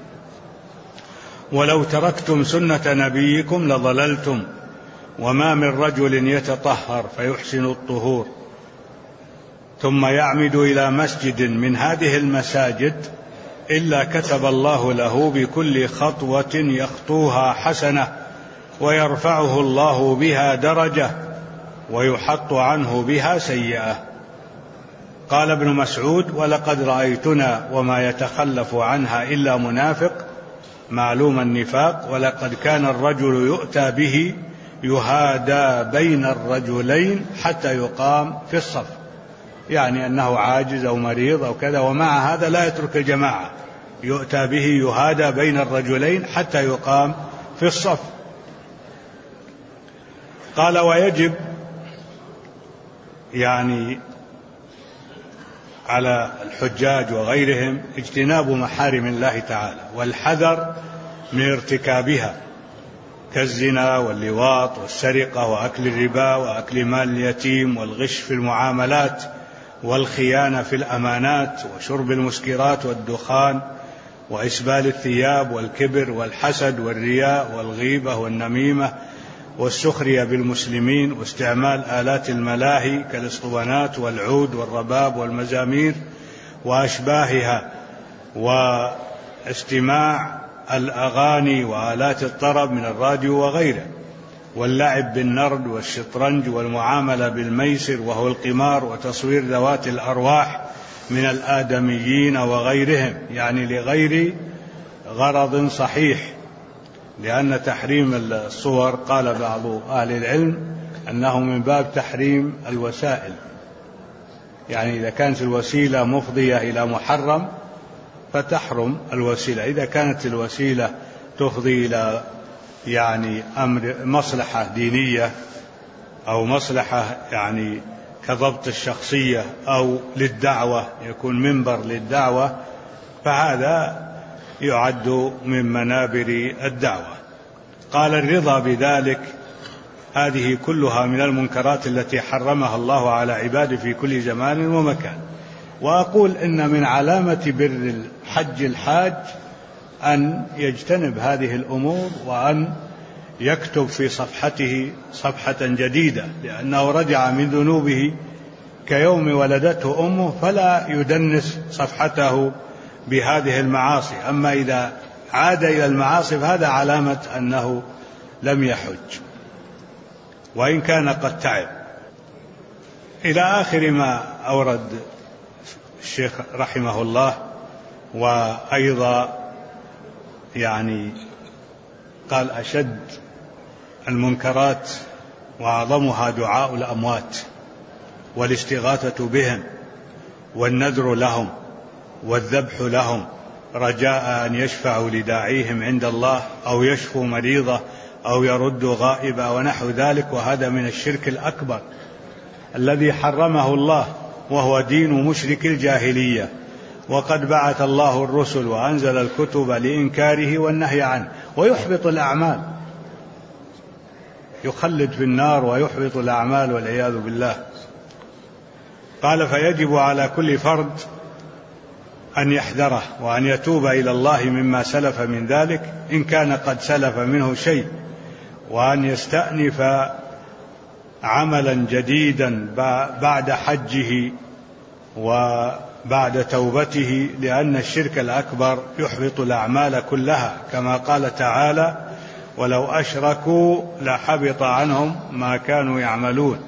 ولو تركتم سنة نبيكم لضللتم وما من رجل يتطهر فيحسن الطهور ثم يعمد إلى مسجد من هذه المساجد إلا كتب الله له بكل خطوة يخطوها حسنة ويرفعه الله بها درجة ويحط عنه بها سيئة. قال ابن مسعود: ولقد رأيتنا وما يتخلف عنها إلا منافق معلوم النفاق، ولقد كان الرجل يؤتى به يهادى بين الرجلين حتى يقام في الصف، يعني أنه عاجز أو مريض أو كذا، ومع هذا لا يترك الجماعة، يؤتى به يهادى بين الرجلين حتى يقام في الصف. قال: ويجب يعني على الحجاج وغيرهم اجتناب محارم الله تعالى والحذر من ارتكابها كالزنا واللواط والسرقة وأكل الربا وأكل مال اليتيم والغش في المعاملات والخيانة في الأمانات وشرب المسكرات والدخان وإسبال الثياب والكبر والحسد والرياء والغيبة والنميمة والسخرية بالمسلمين واستعمال آلات الملاهي كالاسطوانات والعود والرباب والمزامير وأشباهها واستماع الأغاني وآلات الطرب من الراديو وغيره، واللعب بالنرد والشطرنج والمعاملة بالميسر وهو القمار وتصوير ذوات الأرواح من الآدميين وغيرهم، يعني لغير غرض صحيح، لأن تحريم الصور قال بعض أهل العلم أنه من باب تحريم الوسائل، يعني إذا كانت الوسيلة مفضية إلى محرم فتحرم الوسيلة، إذا كانت الوسيلة تفضي إلى يعني أمر مصلحة دينية أو مصلحة يعني كضبط الشخصية أو للدعوة، يكون منبر للدعوة، فهذا يعد من منابر الدعوة. قال: الرضا بذلك هذه كلها من المنكرات التي حرمها الله على عباده في كل زمان ومكان. وأقول إن من علامة بر الحج الحاج أن يجتنب هذه الأمور وأن يكتب في صفحته صفحة جديدة، لأنه رجع من ذنوبه كيوم ولدته أمه، فلا يدنس صفحته بهذه المعاصي. أما إذا عاد إلى المعاصي فهذا علامة أنه لم يحج وإن كان قد تعب. إلى آخر ما أورد الشيخ رحمه الله. وأيضا يعني قال: أشد المنكرات وأعظمها دعاء الأموات والاستغاثة بهم والنذر لهم والذبح لهم رجاء أن يشفعوا لداعيهم عند الله أو يشفوا مريضة أو يردوا غائبة ونحو ذلك، وهذا من الشرك الأكبر الذي حرمه الله، وهو دين مشرك الجاهلية، وقد بعث الله الرسل وأنزل الكتب لإنكاره والنهي عنه، ويحبط الأعمال، يخلد في النار ويحبط الأعمال والعياذ بالله. قال: فيجب على كل فرد أن يحذره وأن يتوب إلى الله مما سلف من ذلك إن كان قد سلف منه شيء، وأن يستأنف عملا جديدا بعد حجه وبعد توبته، لأن الشرك الأكبر يحبط الأعمال كلها، كما قال تعالى: ولو أشركوا لحبط عنهم ما كانوا يعملون.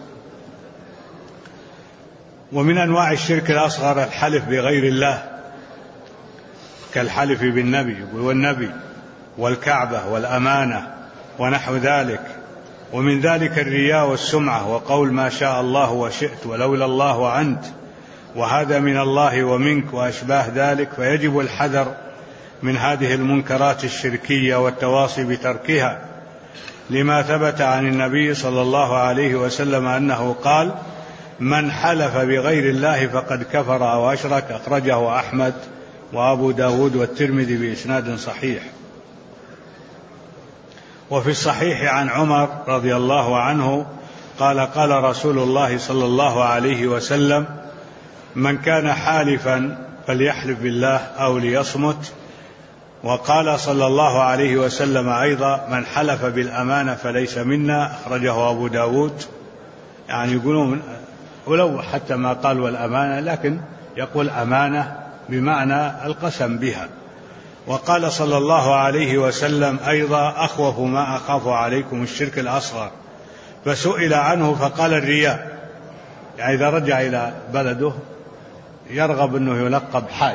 ومن أنواع الشرك الأصغر الحلف بغير الله، كالحلف بالنبي والنبي والكعبة والأمانة ونحو ذلك. ومن ذلك الرياء والسمعة وقول ما شاء الله وشئت ولولا الله وأنت، وهذا من الله ومنك وأشباه ذلك. فيجب الحذر من هذه المنكرات الشركية والتواصي بتركها، لما ثبت عن النبي صلى الله عليه وسلم أنه قال: من حلف بغير الله فقد كفر أو أشرك. أخرجه أحمد وأبو داود والترمذي بإسناد صحيح. وفي الصحيح عن عمر رضي الله عنه قال قال رسول الله صلى الله عليه وسلم: من كان حالفا فليحلف بالله أو ليصمت. وقال صلى الله عليه وسلم أيضا: من حلف بالأمانة فليس منا، أخرجه أبو داود. يعني يقولون ولو حتى ما قال والأمانة، لكن يقول أمانة بمعنى القسم بها. وقال صلى الله عليه وسلم أيضا: أخوف ما أخاف عليكم الشرك الأصغر. فسئل عنه فقال: الرياء. يعني إذا رجع إلى بلده يرغب أنه يلقب حاج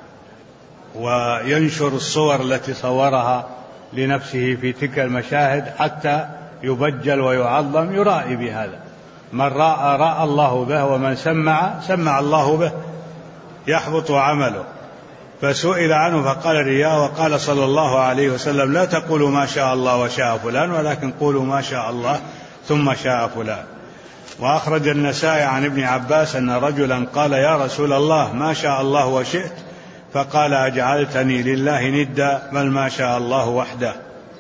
وينشر الصور التي صورها لنفسه في تلك المشاهد حتى يبجل ويعظم، يرائي بهذا. من رأى رأى الله به، ومن سمع سمع الله به، يحبط عمله. فسئل عنه فقال: الرياء. وقال صلى الله عليه وسلم: لا تقولوا ما شاء الله وشاء فلان، ولكن قولوا ما شاء الله ثم شاء فلان. وأخرج النسائي عن ابن عباس أن رجلا قال: يا رسول الله، ما شاء الله وشئت. فقال: أجعلتني لله ندا، بل ما شاء الله وحده.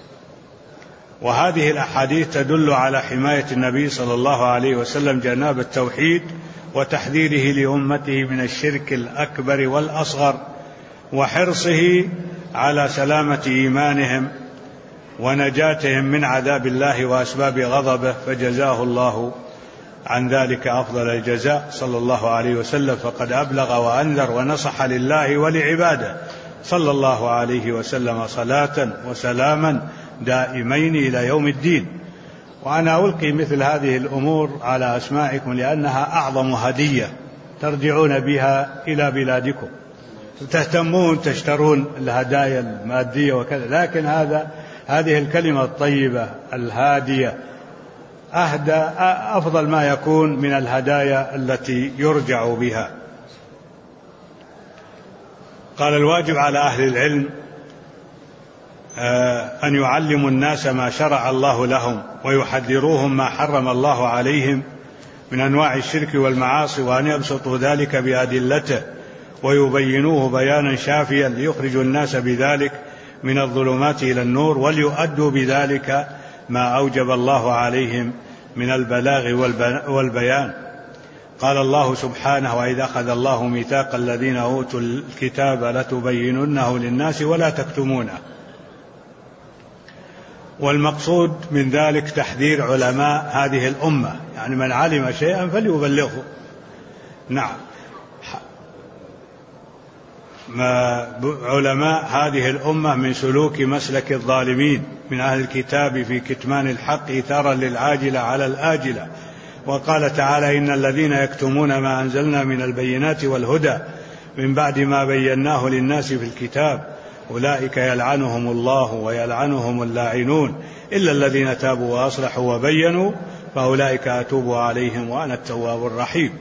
وهذه الأحاديث تدل على حماية النبي صلى الله عليه وسلم جناب التوحيد، وتحذيره لأمته من الشرك الأكبر والأصغر، وحرصه على سلامة إيمانهم ونجاتهم من عذاب الله وأسباب غضبه، فجزاه الله عن ذلك أفضل الجزاء صلى الله عليه وسلم. فقد أبلغ وأنذر ونصح لله ولعباده صلى الله عليه وسلم صلاة وسلاما دائمين إلى يوم الدين. وأنا ألقي مثل هذه الأمور على أسماعكم لأنها أعظم هدية ترجعون بها إلى بلادكم. تهتمون تشترون الهدايا المادية وكذا، لكن هذا هذه الكلمة الطيبة الهادية أهدى أفضل ما يكون من الهدايا التي يرجع بها. قال: الواجب على أهل العلم أن يعلموا الناس ما شرع الله لهم، ويحذروهم ما حرم الله عليهم من أنواع الشرك والمعاصي، وأن يبسطوا ذلك بأدلته ويبينوه بيانا شافيا ليخرجوا الناس بذلك من الظلمات إلى النور، وليؤدوا بذلك ما أوجب الله عليهم من البلاغ والبيان. قال الله سبحانه: وإذا أخذ الله ميثاق الذين أوتوا الكتاب لتبيننه للناس ولا تكتمونه. والمقصود من ذلك تحذير علماء هذه الأمة، يعني من علم شيئا فليبلغه. نعم، ما علماء هذه الأمة من سلوك مسلك الظالمين من أهل الكتاب في كتمان الحق إثارا للعاجلة على الآجلة. وقال تعالى: إن الذين يكتمون ما أنزلنا من البينات والهدى من بعد ما بيناه للناس في الكتاب أولئك يلعنهم الله ويلعنهم اللاعنون إلا الذين تابوا وأصلحوا وبينوا فأولئك أتوب عليهم وأنا التواب الرحيم.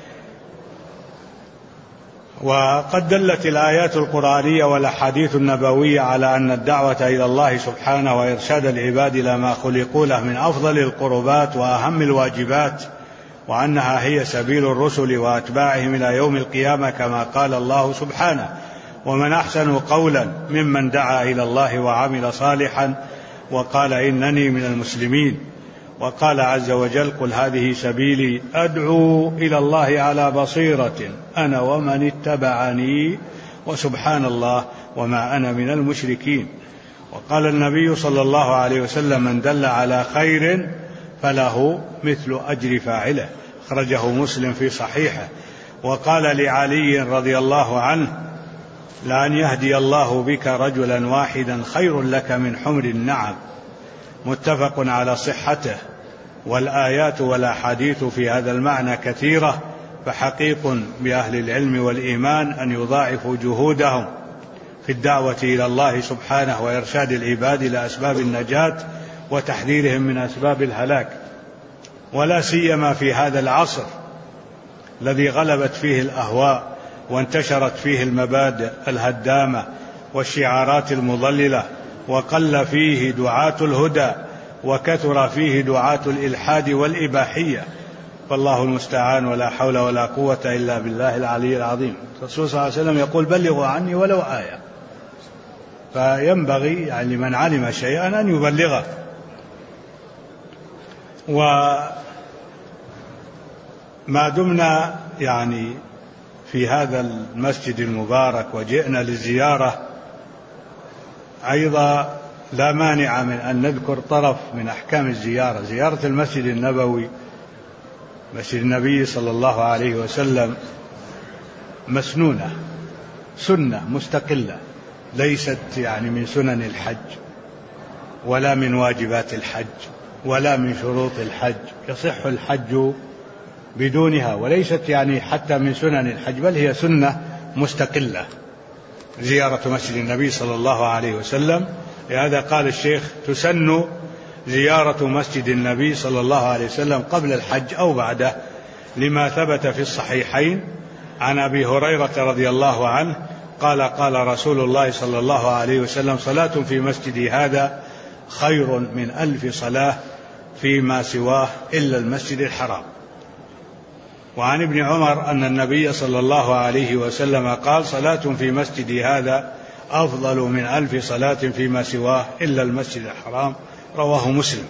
وقد دلت الآيات القرآنية والأحاديث النبوية على أن الدعوة إلى الله سبحانه وإرشاد العباد إلى ما خلقوا له من أفضل القربات وأهم الواجبات، وأنها هي سبيل الرسل وأتباعهم إلى يوم القيامة، كما قال الله سبحانه: ومن أحسن قولا ممن دعا إلى الله وعمل صالحا وقال إنني من المسلمين. وقال عز وجل: قل هذه سبيلي أدعو إلى الله على بصيرة أنا ومن اتبعني وسبحان الله وما أنا من المشركين. وقال النبي صلى الله عليه وسلم: من دل على خير فله مثل أجر فاعله، أخرجه مسلم في صحيحه. وقال لعلي رضي الله عنه: لأن يهدي الله بك رجلا واحدا خير لك من حمر النعم، متفق على صحته. والآيات والأحاديث في هذا المعنى كثيرة، فحقيق بأهل العلم والإيمان أن يضاعفوا جهودهم في الدعوة إلى الله سبحانه وإرشاد العباد إلى أسباب النجاة وتحذيرهم من أسباب الهلاك، ولا سيما في هذا العصر الذي غلبت فيه الأهواء وانتشرت فيه المبادئ الهدامة والشعارات المضللة، وقل فيه دعاة الهدى وكثر فيه دعاة الإلحاد والإباحية. فالله المستعان، ولا حول ولا قوة إلا بالله العلي العظيم. الرسول صلى الله عليه وسلم يقول: بلغوا عني ولو آية. فينبغي يعني من علم شيئا أن يبلغه. ما دمنا يعني في هذا المسجد المبارك وجئنا للزيارة، أيضا لا مانع من أن نذكر طرف من أحكام الزيارة. زيارة المسجد النبوي مسجد النبي صلى الله عليه وسلم مسنونة، سنة مستقلة، ليست يعني من سنن الحج ولا من واجبات الحج ولا من شروط الحج، يصح الحج بدونها، وليست يعني حتى من سنن الحج، بل هي سنة مستقلة زيارة مسجد النبي صلى الله عليه وسلم. لهذا قال الشيخ: تسن زيارة مسجد النبي صلى الله عليه وسلم قبل الحج أو بعده، لما ثبت في الصحيحين عن أبي هريرة رضي الله عنه قال: قال رسول الله صلى الله عليه وسلم: صلاة في مسجدي هذا خير من ألف صلاة فيما سواه إلا المسجد الحرام. وعن ابن عمر أن النبي صلى الله عليه وسلم قال: صلاة في مسجدي هذا أفضل من ألف صلاة فيما سواه إلا المسجد الحرام. رواه مسلم.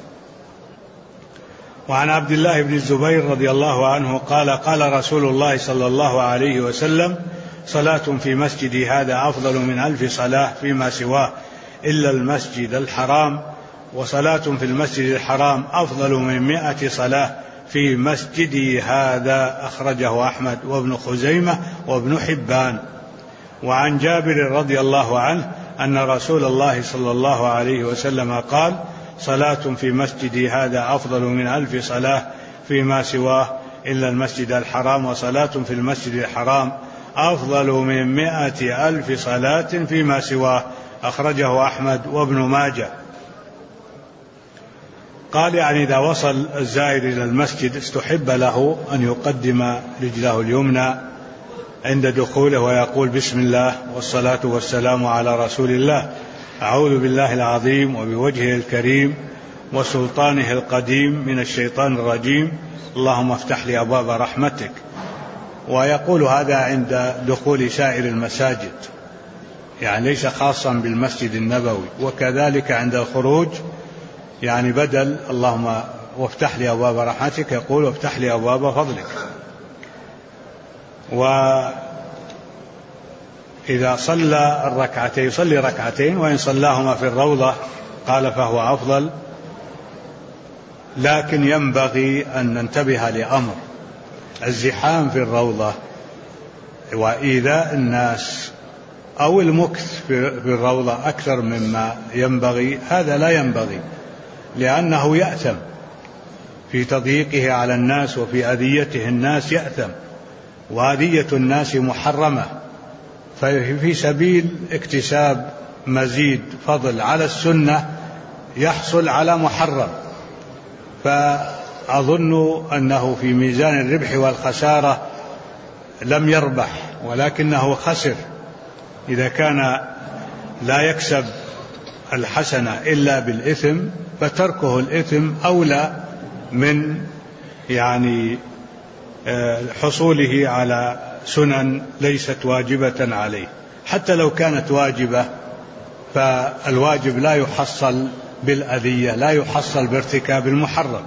وعن عبد الله بن الزبير رضي الله عنه قال: قال رسول الله صلى الله عليه وسلم: صلاة في مسجدي هذا أفضل من ألف صلاة فيما سواه إلا المسجد الحرام، وصلاة في المسجد الحرام أفضل من مائة صلاة في مسجدي هذا. أخرجه أحمد وابن خزيمة وابن حبان. وعن جابر رضي الله عنه أن رسول الله صلى الله عليه وسلم قال: صلاة في مسجدي هذا أفضل من ألف صلاة فيما سواه إلا المسجد الحرام، وصلاة في المسجد الحرام أفضل من مائة ألف صلاة فيما سواه. أخرجه أحمد وابن ماجه. قال: يعني إذا وصل الزائر إلى المسجد استحب له أن يقدم رجله اليمنى عند دخوله ويقول: بسم الله والصلاة والسلام على رسول الله، أعوذ بالله العظيم وبوجهه الكريم وسلطانه القديم من الشيطان الرجيم، اللهم افتح لي أبواب رحمتك. ويقول هذا عند دخول سائر المساجد، يعني ليس خاصا بالمسجد النبوي. وكذلك عند الخروج، يعني بدل اللهم وافتح لي أبواب رحمتك يقول: وافتح لي أبواب فضلك. وإذا صلى الركعتين يصلي ركعتين، وإن صلاهما في الروضة قال فهو أفضل. لكن ينبغي أن ننتبه لأمر: الزحام في الروضة وإيذاء الناس أو المكث في الروضة أكثر مما ينبغي، هذا لا ينبغي، لأنه يأثم في تضييقه على الناس وفي أذيته الناس، يأثم، وأذية الناس محرمة. ففي سبيل اكتساب مزيد فضل على السنة يحصل على محرم، فأظن أنه في ميزان الربح والخسارة لم يربح، ولكنه خسر إذا كان لا يكسب الحسنة إلا بالإثم، فتركه الإثم أولى من يعني حصوله على سنن ليست واجبة عليه. حتى لو كانت واجبة، فالواجب لا يحصل بالأذية، لا يحصل بارتكاب المحرم.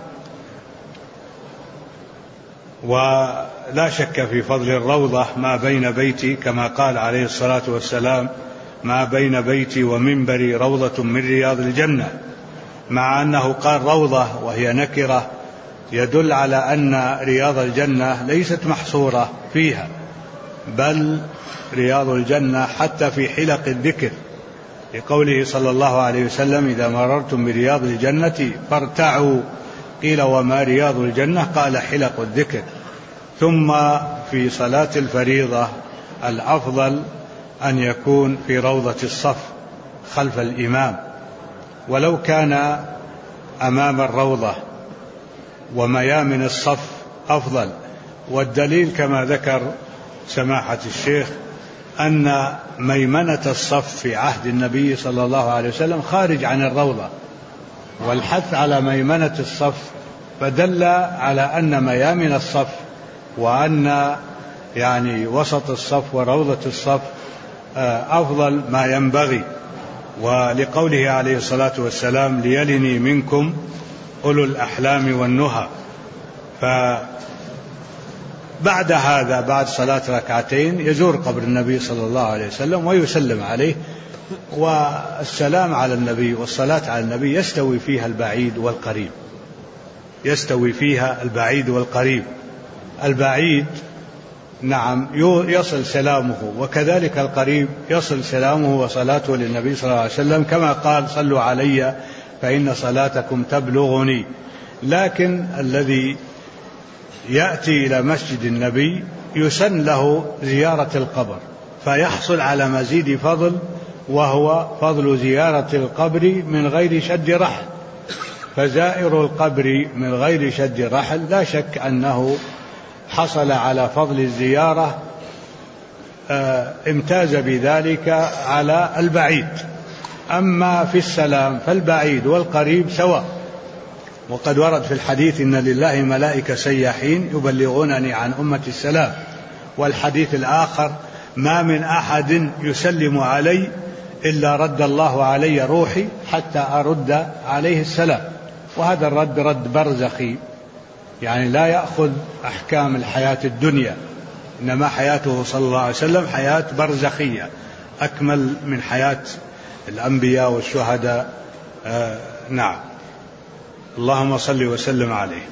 ولا شك في فضل الروضة ما بين بيتي، كما قال عليه الصلاة والسلام: ما بين بيتي ومنبري روضة من رياض الجنة، مع أنه قال روضة وهي نكرة، يدل على أن رياض الجنة ليست محصورة فيها، بل رياض الجنة حتى في حلق الذكر، لقوله صلى الله عليه وسلم: إذا مررتم برياض الجنة فارتعوا. قيل: وما رياض الجنة؟ قال: حلق الذكر. ثم في صلاة الفريضة الأفضل أن يكون في روضة الصف خلف الإمام، ولو كان أمام الروضة وميامن الصف أفضل. والدليل كما ذكر سماحة الشيخ أن ميمنة الصف في عهد النبي صلى الله عليه وسلم خارج عن الروضة، والحث على ميمنة الصف فدل على أن ميامن الصف وأن يعني وسط الصف وروضة الصف أفضل ما ينبغي. ولقوله عليه الصلاة والسلام: ليلني منكم أولو الأحلام والنهى. بعد هذا بعد صلاة ركعتين يزور قبر النبي صلى الله عليه وسلم ويسلم عليه. والسلام على النبي والصلاة على النبي يستوي فيها البعيد والقريب، يستوي فيها البعيد والقريب. البعيد نعم يصل سلامه، وكذلك القريب يصل سلامه وصلاته للنبي صلى الله عليه وسلم، كما قال صلوا علي فإن صلاتكم تبلغني. لكن الذي يأتي إلى مسجد النبي يسن له زيارة القبر فيحصل على مزيد فضل، وهو فضل زيارة القبر من غير شد رحل. فزائر القبر من غير شد رحل لا شك أنه حصل على فضل الزيارة، امتاز بذلك على البعيد. أما في السلام فالبعيد والقريب سواء، وقد ورد في الحديث إن لله ملائكة سياحين يبلغونني عن أمة السلام. والحديث الآخر ما من أحد يسلم علي إلا رد الله علي روحي حتى أرد عليه السلام. وهذا الرد رد برزخي، يعني لا يأخذ أحكام الحياة الدنيا، إنما حياته صلى الله عليه وسلم حياة برزخية أكمل من حياة الأنبياء والشهداء. آه نعم. اللهم صل وسلم عليه.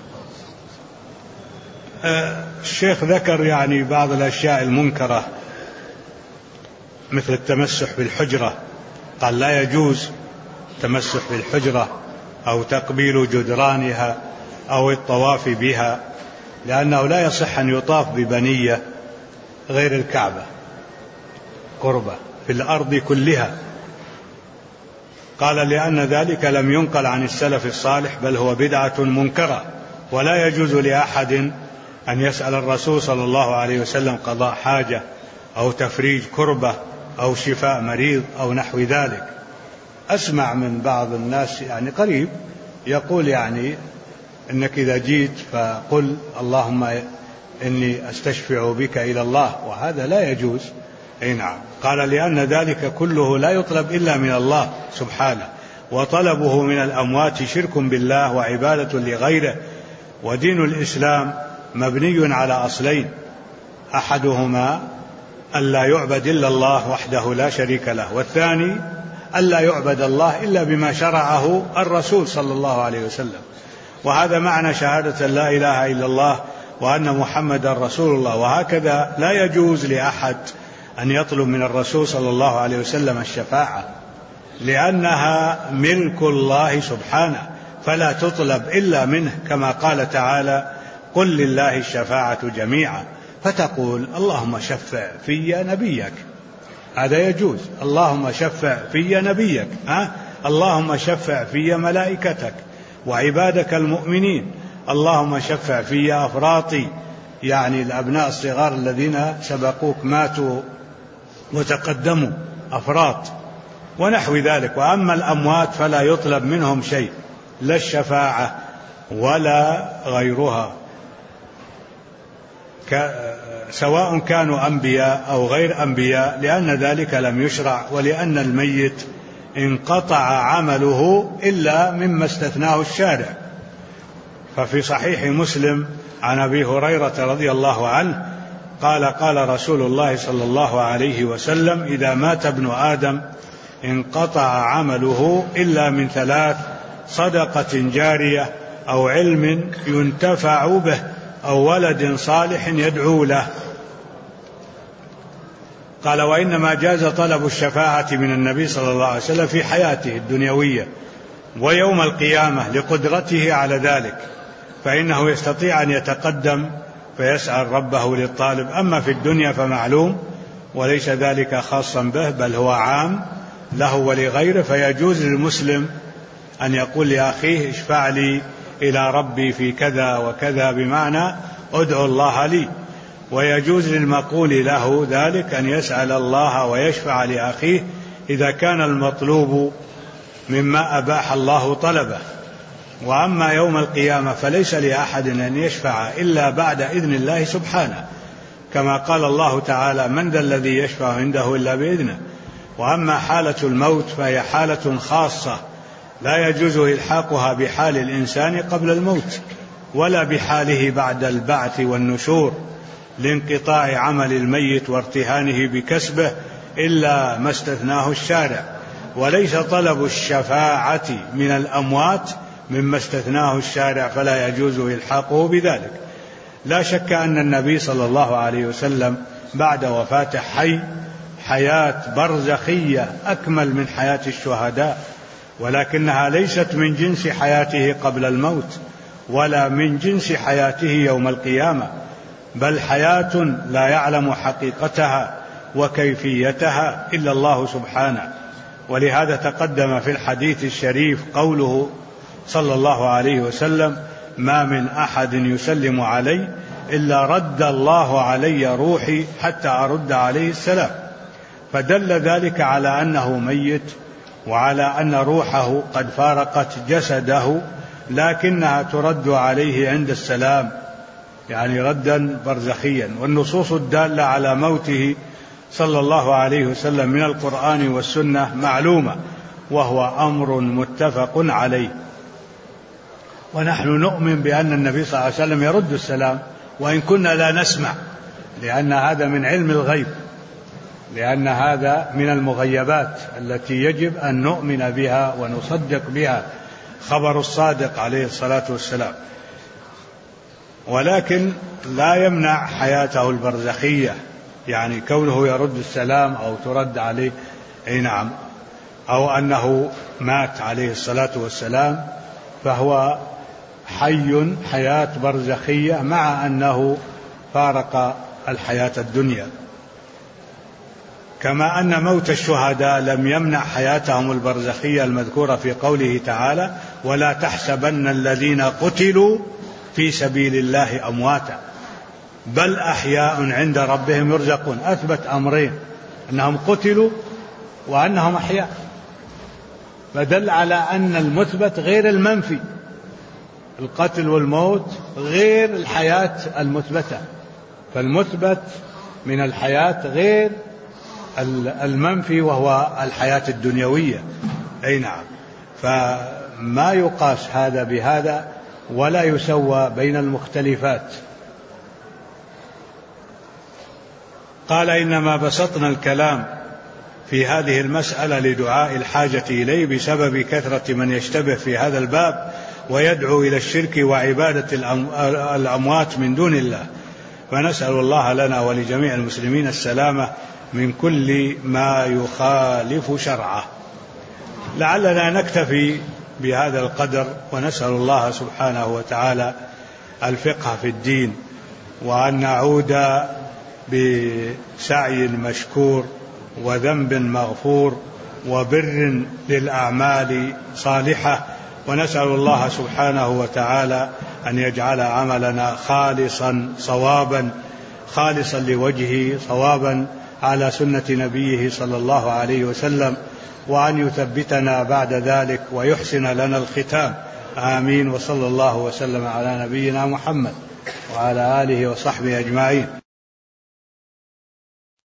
آه الشيخ ذكر يعني بعض الأشياء المنكرة مثل التمسح بالحجرة، قال لا يجوز التمسح بالحجرة أو تقبيل جدرانها أو الطواف بها، لأنه لا يصح أن يطاف ببنية غير الكعبة قربة في الأرض كلها. قال لأن ذلك لم ينقل عن السلف الصالح، بل هو بدعة منكرة، ولا يجوز لأحد أن يسأل الرسول صلى الله عليه وسلم قضاء حاجة أو تفريج كربة أو شفاء مريض أو نحو ذلك. أسمع من بعض الناس يعني قريب يقول يعني إنك إذا جيت فقل اللهم إني أستشفع بك إلى الله، وهذا لا يجوز. أي نعم. قال لأن ذلك كله لا يطلب إلا من الله سبحانه، وطلبه من الأموات شرك بالله وعبادة لغيره. ودين الإسلام مبني على أصلين، أحدهما ألا يعبد إلا الله وحده لا شريك له، والثاني ألا يعبد الله إلا بما شرعه الرسول صلى الله عليه وسلم. وهذا معنى شهادة لا إله إلا الله وأن محمد رسول الله. وهكذا لا يجوز لأحد أن يطلب من الرسول صلى الله عليه وسلم الشفاعة، لأنها ملك الله سبحانه، فلا تطلب إلا منه، كما قال تعالى قل لله الشفاعة جميعا، فتقول اللهم شفع في نبيك، هذا يجوز. اللهم شفع في نبيك، ها؟ اللهم شفع في ملائكتك وعبادك المؤمنين، اللهم شفع في أفراطي، يعني الأبناء الصغار الذين سبقوك ماتوا وتقدموا، أفراط ونحو ذلك. وأما الأموات فلا يطلب منهم شيء، لا الشفاعة ولا غيرها، سواء كانوا أنبياء أو غير أنبياء، لأن ذلك لم يشرع، ولأن الميت انقطع عمله إلا مما استثناه الشارع. ففي صحيح مسلم عن أبي هريرة رضي الله عنه قال قال رسول الله صلى الله عليه وسلم إذا مات ابن آدم انقطع عمله إلا من ثلاث: صدقة جارية أو علم ينتفع به أو ولد صالح يدعو له. قال وإنما جاز طلب الشفاعة من النبي صلى الله عليه وسلم في حياته الدنيوية ويوم القيامة لقدرته على ذلك، فإنه يستطيع أن يتقدم فيسأل ربه للطالب. أما في الدنيا فمعلوم وليس ذلك خاصا به، بل هو عام له ولغيره. فيجوز للمسلم أن يقول لأخيه اشفع لي إلى ربي في كذا وكذا، بمعنى ادعو الله لي. ويجوز للمقول له ذلك أن يسأل الله ويشفع لأخيه إذا كان المطلوب مما أباح الله طلبه. وأما يوم القيامة فليس لأحد أن يشفع إلا بعد إذن الله سبحانه، كما قال الله تعالى من ذا الذي يشفع عنده إلا بإذنه. وأما حالة الموت فهي حالة خاصة لا يجوز إلحاقها بحال الإنسان قبل الموت، ولا بحاله بعد البعث والنشور لانقطاع عمل الميت وارتهانه بكسبه إلا ما استثناه الشارع، وليس طلب الشفاعة من الأموات مما استثناه الشارع، فلا يجوز إلحاقه بذلك. لا شك أن النبي صلى الله عليه وسلم بعد وفاته حي حياة برزخية أكمل من حياة الشهداء، ولكنها ليست من جنس حياته قبل الموت ولا من جنس حياته يوم القيامة، بل حياة لا يعلم حقيقتها وكيفيتها إلا الله سبحانه. ولهذا تقدم في الحديث الشريف قوله صلى الله عليه وسلم: ما من أحد يسلم علي إلا رد الله علي روحي حتى أرد عليه السلام. فدل ذلك على أنه ميت، وعلى أن روحه قد فارقت جسده، لكنها ترد عليه عند السلام، يعني ردا برزخيا. والنصوص الدالة على موته صلى الله عليه وسلم من القرآن والسنة معلومة، وهو أمر متفق عليه. ونحن نؤمن بأن النبي صلى الله عليه وسلم يرد السلام وإن كنا لا نسمع، لأن هذا من علم الغيب، لأن هذا من المغيبات التي يجب أن نؤمن بها ونصدق بها، خبر الصادق عليه الصلاة والسلام. ولكن لا يمنع حياته البرزخية، يعني كونه يرد السلام أو ترد عليه أي نعم، أو أنه مات عليه الصلاة والسلام، فهو حي حياة برزخية مع أنه فارق الحياة الدنيا. كما أن موت الشهداء لم يمنع حياتهم البرزخية المذكورة في قوله تعالى: ولا تحسبن الذين قتلوا في سبيل الله أمواتا بل أحياء عند ربهم يرزقون. أثبت أمرين: أنهم قتلوا وأنهم أحياء، فدل على أن المثبت غير المنفي. القتل والموت غير الحياة المثبتة، فالمثبت من الحياة غير المنفي وهو الحياة الدنيوية. أي نعم، فما يقاس هذا بهذا ولا يسوى بين المختلفات. قال: إنما بسطنا الكلام في هذه المسألة لدعاء الحاجة إليه بسبب كثرة من يشتبه في هذا الباب ويدعو إلى الشرك وعبادة الأموات من دون الله، فنسأل الله لنا ولجميع المسلمين السلامة من كل ما يخالف شرعه. لعلنا نكتفي بهذا القدر، ونسأل الله سبحانه وتعالى الفقه في الدين، وأن نعود بسعي مشكور وذنب مغفور وبر للأعمال صالحة، ونسأل الله سبحانه وتعالى أن يجعل عملنا خالصا صوابا خالصا لوجهه صوابا على سنة نبيه صلى الله عليه وسلم، وأن يثبتنا بعد ذلك ويحسن لنا الختام. آمين. وصلى الله وسلم على نبينا محمد وعلى آله وصحبه أجمعين.